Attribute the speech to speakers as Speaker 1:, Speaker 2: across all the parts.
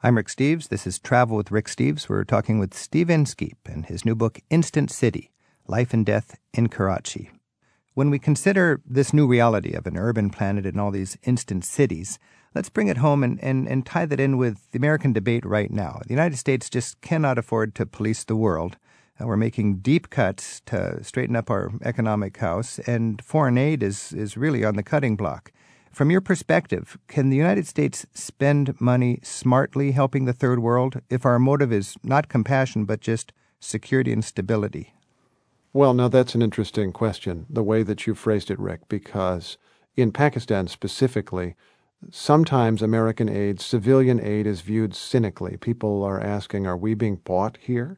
Speaker 1: I'm Rick Steves. This is Travel with Rick Steves. We're talking with Steve Inskeep and his new book, Instant City, Life and Death in Karachi. When we consider this new reality of an urban planet and all these instant cities, let's bring it home and tie that in with the American debate right now. The United States just cannot afford to police the world. We're making deep cuts to straighten up our economic house, and foreign aid is really on the cutting block. From your perspective, can the United States spend money smartly helping the third world if our motive is not compassion but just security and stability?
Speaker 2: Well, now that's an interesting question, the way that you phrased it, Rick, because in Pakistan specifically, sometimes American aid, civilian aid, is viewed cynically. People are asking, are we being bought here?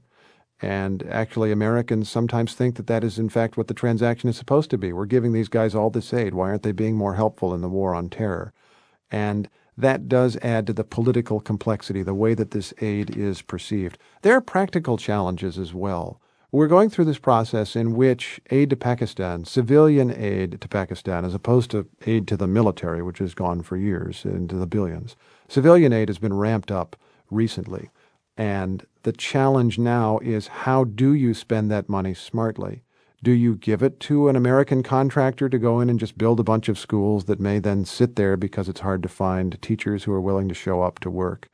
Speaker 2: And actually, Americans sometimes think that that is, in fact, what the transaction is supposed to be. We're giving these guys all this aid. Why aren't they being more helpful in the war on terror? And that does add to the political complexity, the way that this aid is perceived. There are practical challenges as well. We're going through this process in which aid to Pakistan, civilian aid to Pakistan, as opposed to aid to the military, which has gone for years into the billions, civilian aid has been ramped up recently. And the challenge now is, how do you spend that money smartly? Do you give it to an American contractor to go in and just build a bunch of schools that may then sit there because it's hard to find teachers who are willing to show up to work?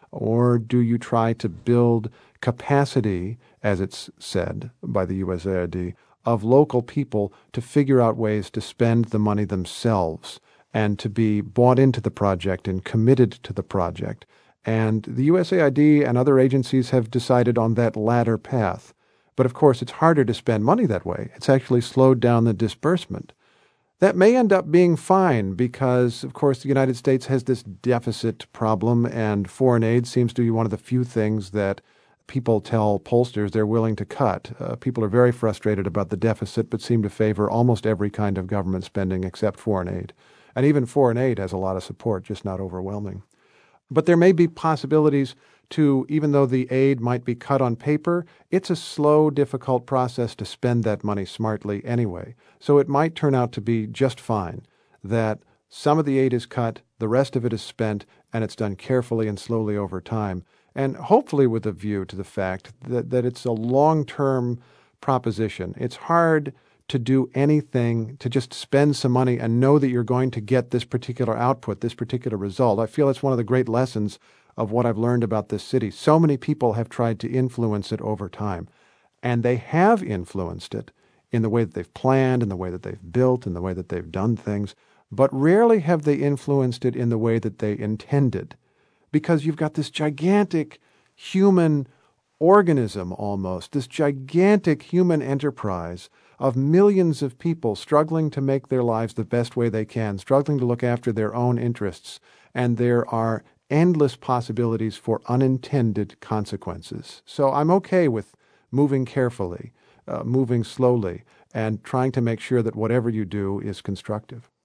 Speaker 2: Or do you try to build capacity, as it's said by the USAID, of local people to figure out ways to spend the money themselves and to be bought into the project and committed to the project? And the USAID and other agencies have decided on that latter path. But of course, it's harder to spend money that way. It's actually slowed down the disbursement. That may end up being fine because, of course, the United States has this deficit problem, and foreign aid seems to be one of the few things that people tell pollsters they're willing to cut. People are very frustrated about the deficit, but seem to favor almost every kind of government spending except foreign aid. And even foreign aid has a lot of support, just not overwhelming. But there may be possibilities to, even though the aid might be cut on paper, it's a slow, difficult process to spend that money smartly anyway. So it might turn out to be just fine that some of the aid is cut, the rest of it is spent, and it's done carefully and slowly over time, and hopefully with a view to the fact that it's a long-term proposition. It's hard to do anything, to just spend some money and know that you're going to get this particular output, this particular result. I feel it's one of the great lessons of what I've learned about this city. So many people have tried to influence it over time, and they have influenced it in the way that they've planned, in the way that they've built, in the way that they've done things, but rarely have they influenced it in the way that they intended, because you've got this gigantic human organism almost, this gigantic human enterprise of millions of people struggling to make their lives the best way they can, struggling to look after their own interests, and there are endless possibilities for unintended consequences. So I'm okay with moving carefully, moving slowly, and trying to make sure that whatever you do is constructive.